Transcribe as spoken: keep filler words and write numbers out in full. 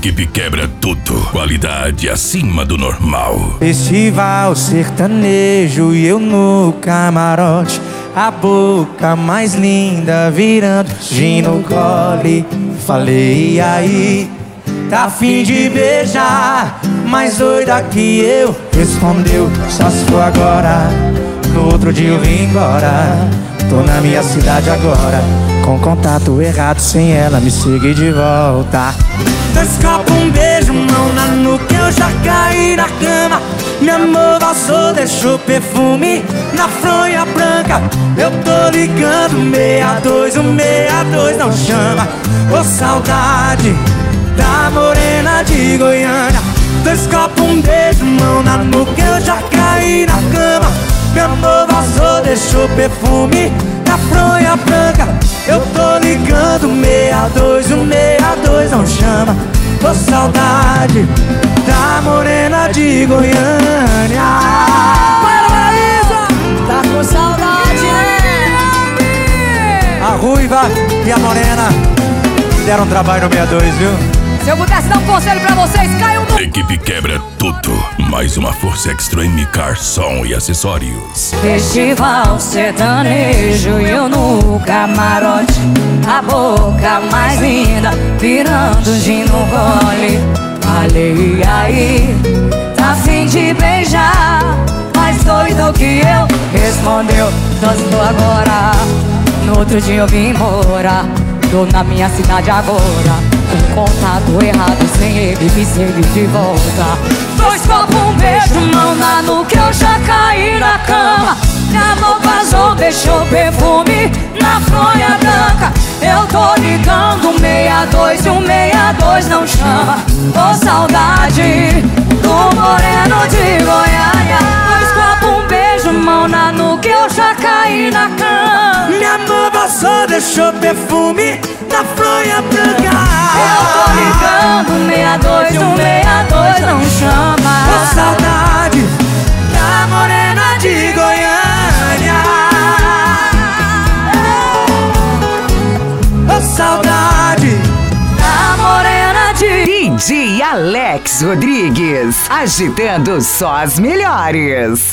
Equipe quebra tudo, qualidade acima do normal. Festival sertanejo e eu no camarote, a boca mais linda virando gin no gole. Falei, e aí, tá afim de beijar? Mais doida que eu, respondeu, só se for agora. No outro dia eu vim embora, tô na minha cidade agora, com contato errado, sem ela me seguir de volta. Dois copos, um beijo, mão na nuca, eu já caí na cama. Meu amor vazou, deixou perfume na fronha branca. Eu tô ligando, meia dois, o meia dois não chama. Ô saudade da morena de Goiânia. Dois copos, um beijo, mão na nuca, eu já caí na cama. Meu amor vazou, deixou perfume na fronha branca. Eu tô ligando, meia dois, o meia dois não chama. Tô saudade da morena de Goiânia. Para, Paraíso! Tá com saudade, né? A ruiva e a morena deram trabalho no meia dois, viu? Se eu pudesse dar um conselho pra vocês, caiam no... Equipe quebra tudo, mais uma força Extreme Car Som e acessórios. Festival sertanejo e eu no camarote, a boca mais linda virando gin no gole. Falei, e aí, tá afim de beijar? Mais doido que eu, respondeu, só estou agora. No outro dia eu vim embora, tô na minha cidade agora, com contato errado, sem ele me seguir de volta. Dois copos, um beijo, mão na nuca, eu já caí na cama. Minha mão vazou, deixou perfume na fronha branca. Eu tô ligando, meia dois, e o meia dois não chama. Ô saudade do moreno de Goiânia. Dois copos, um beijo, mão na nuca, eu já caí na cama. Minha mão vazou, deixou perfume na fronha branca. Eu tô ligando, meia dois, o meia dois não chama. Ô saudade da morena de Goiânia. Ô saudade da morena de... D J Alex Rodrigues, agitando só as melhores.